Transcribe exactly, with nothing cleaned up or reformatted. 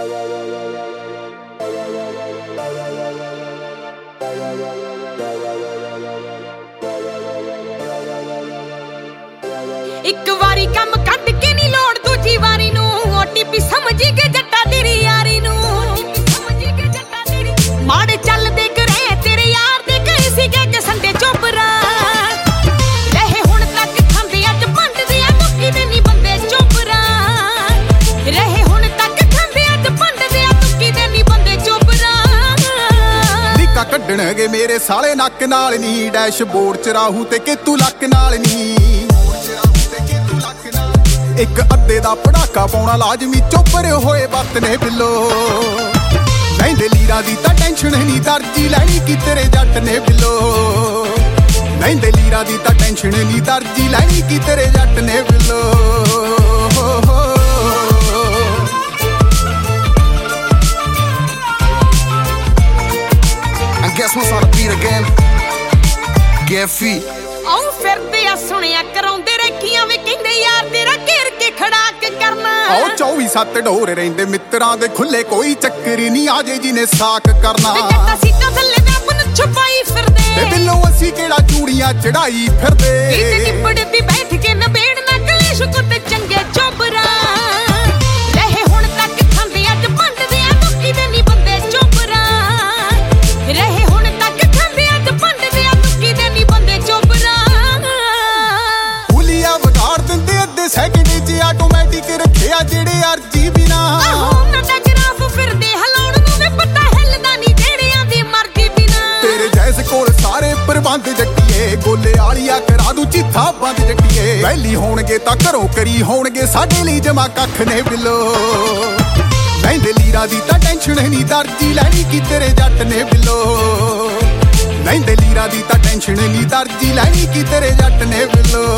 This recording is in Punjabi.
ਇੱਕ ਵਾਰੀ ਕੰਮ ਕੱਢ ਕੇ ਨਹੀਂ ਲੋੜ ਦੂਜੀ ਵਾਰੀ ਨੂੰ ਓਟੀਪੀ ਸਮਝ ਕੇ ਜੱਟਾ ਤੇਰੀ ਯਾਰੀ ਨੂੰ ਮਾੜੇ ਚੱਲਦੇ ਕਰੇ ਤੇਰੇ ਯਾਰ ਦੇ ਕਈ ਸੀਗੇ ਕਿ ਸੰਡੇ ਚੋਪਰਾ ਰਹੇ ਹੁਣ ਤੱਕ ਖਾਂਦੇ ਅੱਜ ਭੰਡਦੇ ਆ ਮੁੱਕੀ ਦੇ ਨਹੀਂ ਬੰਦੇ ਚੋਪਰਾ ਰਹੇ ਹੁਣ ਤੱਕ ਖਾਂਦੇ ਅੱਜ ਭੰਡਦੇ ਆ ਮੁੱਕੀ ਦੇ ਨਹੀਂ ਬੰਦੇ ਚੋਪਰਾ ਨਿੱਕਾ ਕੱਢਣਗੇ ਮੇਰੇ ਸਾਲੇ ਨੱਕ ਨਾਲ ਨੀ ਡੈਸ਼ਬੋਰਡ ਚ ਰਾਹੂ ਤੇ ਕਿਤੂ ਲੱਕ ਨਾਲ ਨੀ ਇੱਕ ਅੱਧੇ ਦਾ ਪੜਾਕਾ ਪਾਉਣਾ ਲਾਜ਼ਮੀ ਚੋਪਰੇ ਹੋਏ ਵਕਤ ਨੇ ਬਿੱਲੋ ਲੈਂਦੇ ਲੀਰਾਂ ਦੀ ਤਾਂ ਟੈਨਸ਼ਨ ਨਹੀਂ ਦਰਜੀ ਲੈਣੀ ਕਿ ਤੇਰੇ ਜੱਟ ਨੇ ਬਿੱਲੋ ਲੈਂਦੇ ਲੀਰਾਂ ਦੀ ਤਾਂ ਟੈਨਸ਼ਨ ਨਹੀਂ ਦਰਜੀ ਲੈਣੀ ਕਿ ਤੇਰੇ ਜੱਟ ਨੇ ਬਿੱਲੋ I guess what's on the beat again? Get feet. ਆਉ ਫਿਰਦੇ ਆ ਸੁਣਿਆ ਕਰਾਉਂਦੇ ਰੱਖੀਆਂ ਵੇ ਕਹਿੰਦੇ ਯਾਰ ਤੇਰਾ ਘੇਰ ਕੇ ਖੜਾਕ ਕਰਨਾ ਆਓ ਚੌਵੀ ਸੱਤ ਢੋਰ ਰਹਿੰਦੇ ਮਿੱਤਰਾਂ ਦੇ ਖੁੱਲੇ ਕੋਈ ਚੱਕਰ ਨਹੀਂ ਆਜੇ ਜੀ ਨੇ ਸਾਕ ਕਰਨਾ ਤੇ ਜੱਟਾ ਸੀਟਾਂ ਥੱਲੇ ਵੈਪਨ ਛੁਪਾਈ ਫਿਰਦੇ ਤੇ ਬਿੱਲੋ ਅਸੀਂ ਕਿਹੜਾ ਚੂੜੀਆਂ ਚੜਾਈ ਫਿਰਦੇ ਤੇ ਟਿੱਪੜ ਦੀ ਬੈਠ ਕੇ ਨਬੇੜ ਨਾ ਕਲੇਸ਼ ਕੁੱਤੇ ਚੰਗੇ ਚੋਬਰਾ ਰਹੇ ਹੁਣ ਤੱਕ ਖਾਂਦੇ ਅੱਜ ਭੰਡਦੇ ਆ ਮੁੱਕੀ ਦੇ ਨਹੀਂ ਬੰਦੇ ਚੋਬਰਾ ਰਹੇ ਹੁਣ ਤੱਕ ਖਾਂਦੇ ਅੱਜ ਭੰਡਦੇ ਆ ਮੁੱਕੀ ਦੇ ਨਹੀਂ ਬੰਦੇ ਚੋਬਰਾ ਹੁਲੀਆ ਵਿਗਾੜ ਦਿੰਦੇ ਅੱਧੇ ਸੈਕਿੰਡ ਚ ਆਟੋਮੈਟਿਕ ਰੱਖਿਆ ਜਿਹੜੇ ਅਰਜੀ ਬਿਨਾ ਉਹਨਾਂ ਦਾ ਗਰਾਫ ਫਿਰਦੇ ਹਲਾਉਣ ਨੂੰ ਵੀ ਪਤਾ ਹਿੱਲਦਾ ਨਹੀਂ ਜਿਹੜਿਆਂ ਦੀ ਮਰਜ਼ੀ ਬਿਨਾ ਤੇਰੇ ਜੈਸ ਕੋਲ ਸਾਰੇ ਪ੍ਰਬੰਧ ਜੱਟੀਏ ਗੋਲੇ ਆਲੀਆ ਕਰਾ ਦੂ ਚਿੱਥਾ ਬੰਦ ਜੱਟੀਏ ਵੈਲੀ ਹੋਣਗੇ ਤਾਂ ਘਰੋਂ ਕਰੀ ਹੋਣਗੇ ਸਾਡੇ ਲਈ ਜਮਾ ਕੱਖ ਨੇ ਬਿੱਲੋ ਲੈਂਦੇ ਲੀਰਾਂ ਦੀ ਤਾਂ ਟੈਨਸ਼ਨ ਨਹੀਂ ਦਰਜੀ ਲੈਣੀ ਕਿ ਤੇਰੇ ਜੱਟ ਨੇ ਬਿੱਲੋ ਲੈਂਦੇ ਲੀਰਾਂ ਦੀ ਤਾਂ ਟੈਨਸ਼ਨ ਨਹੀਂ ਦਰਜੀ ਲੈਣੀ ਕਿ ਤੇਰੇ ਜੱਟ ਨੇ ਬਿੱਲੋ